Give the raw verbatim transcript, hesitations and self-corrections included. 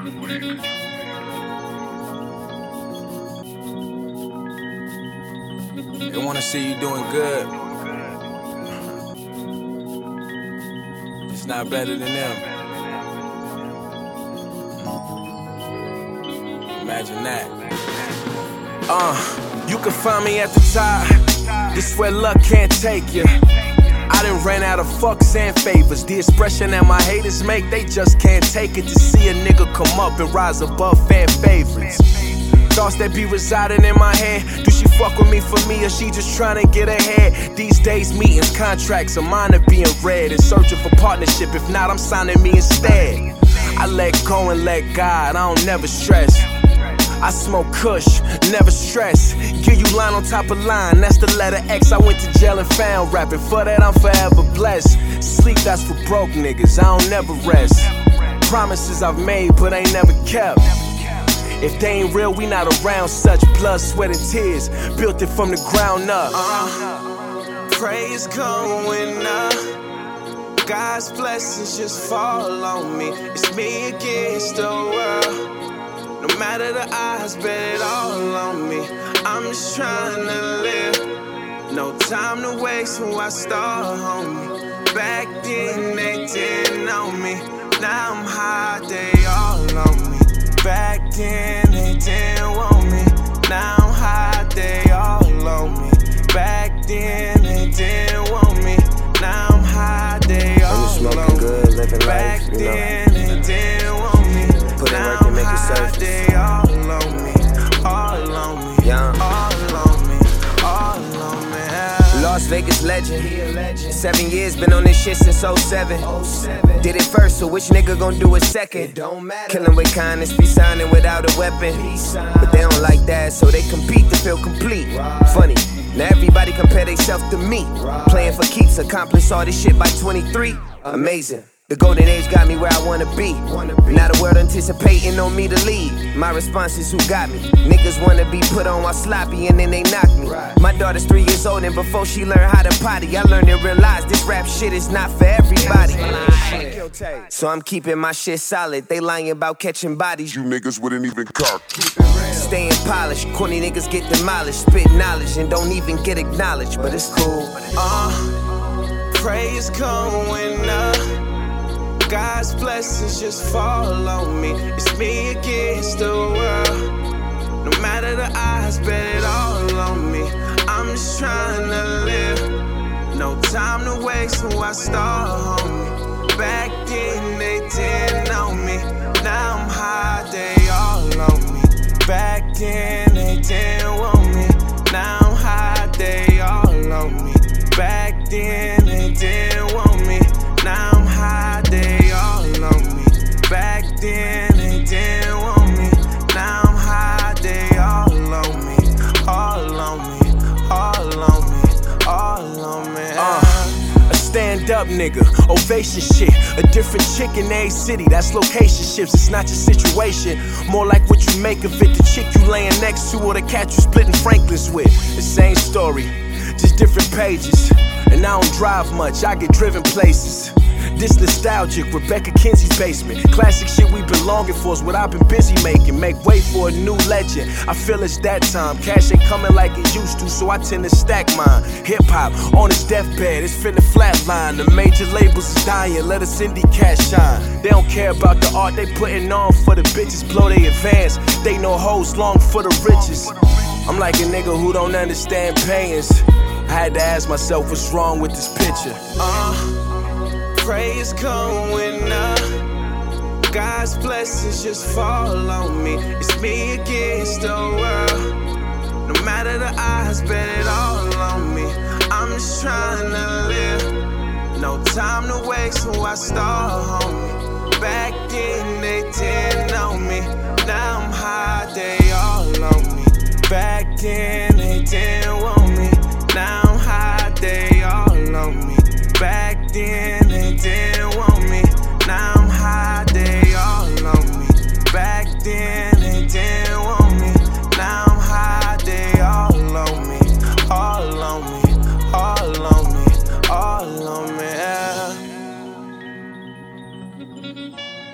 They wanna see you doing good. It's not better than them. Imagine that. Uh, you can find me at the top. This where luck can't take you. I done ran out of fucks and favors. The expression that my haters make, they just can't take it. To see a nigga come up and rise above fan favorites. Thoughts that be residing in my head. Do she fuck with me for me or she just trying to get ahead? These days meetings, contracts of mine are being read. In searching for partnership, if not I'm signing me instead. I let go and let God, I don't never stress. I smoke kush, never stress. Give you line on top of line, that's the letter X. I went to jail and found rapping, for that I'm forever blessed. Sleep, that's for broke niggas, I don't never rest. Promises I've made but ain't never kept. If they ain't real, we not around such. Blood, sweat, and tears, built it from the ground up. uh, Praise going up. God's blessings just fall on me. It's me against the world. No matter the odds, bet it all on me. I'm just trying to live. No time to waste when I start, homie. Back then they didn't know me. Now I'm high, they all on me. Back then they didn't want me. Now I'm high, they all on me. Back then they didn't want me. Now I'm high, they all on me. Good, living Back life, you know. then they didn't want me. Put in Now work to I'm make it high, surface. they all on me. All on me. Young. All on me. All on me. Las Vegas legend. Seven years, been on this shit since oh seven. Did it first, so which nigga gon' do it second? Killing with kindness, be signing without a weapon. But they don't like that, so they compete to feel complete. Funny, now everybody compare themselves to me. Playing for keeps, accomplish all this shit by twenty-three. Amazing. The golden age got me where I wanna be. Now the world anticipating on me to lead. My response is who got me. Niggas wanna be put on while sloppy and then they knock me. My daughter's three years old and before she learned how to potty, I learned to realize this rap shit is not for everybody. So I'm keeping my shit solid. They lying about catching bodies. You niggas wouldn't even cock. Staying polished, corny niggas get demolished. Spit knowledge and don't even get acknowledged, but it's cool. Uh, praise going up. God's blessings just fall on me. It's me against the world. No matter the odds, bet it all on me. I'm just trying to live. No time to waste when I start, homie. Back then they didn't know me. Now I'm high, they all on me. Back then they didn't want me. Now I'm high, they all on me. Back then they didn't want me. Now I'm high, they all on me. Back then they didn't want me. Now I'm high, they all on me. All on me, all on me, all on me. Uh, a stand up nigga, ovation shit. A different chick in every city, that's location shifts. It's not your situation, more like what you make of it. The chick you laying next to or the cat you splitting Franklin's with. The same story, just different pages. And I don't drive much, I get driven places. This nostalgic, Rebecca Kinsey's basement. Classic shit we been longing for is what I've been busy making. Make way for a new legend, I feel it's that time. Cash ain't coming like it used to, so I tend to stack mine. Hip-hop, on its deathbed, it's finna flatline. The major labels is dying, let us indie cash shine. They don't care about the art they putting on for the bitches, blow they advance. They know hoes long for the riches. I'm like a nigga who don't understand pains. I had to ask myself what's wrong with this picture. Uh, praise going up. God's blessings just fall on me. It's me against the world. No matter the odds, bet it all on me. I'm just trying to live. No time to waste when I start, homie. Back then they didn't know me. Now I'm high, they all on me. Back then they didn't want me. Now I'm high, they all on me. Back then they didn't want me. Now I'm high, they all on me. Back then they didn't want me. Now I'm high, they all on me. All on me, all on me, all on me. Yeah.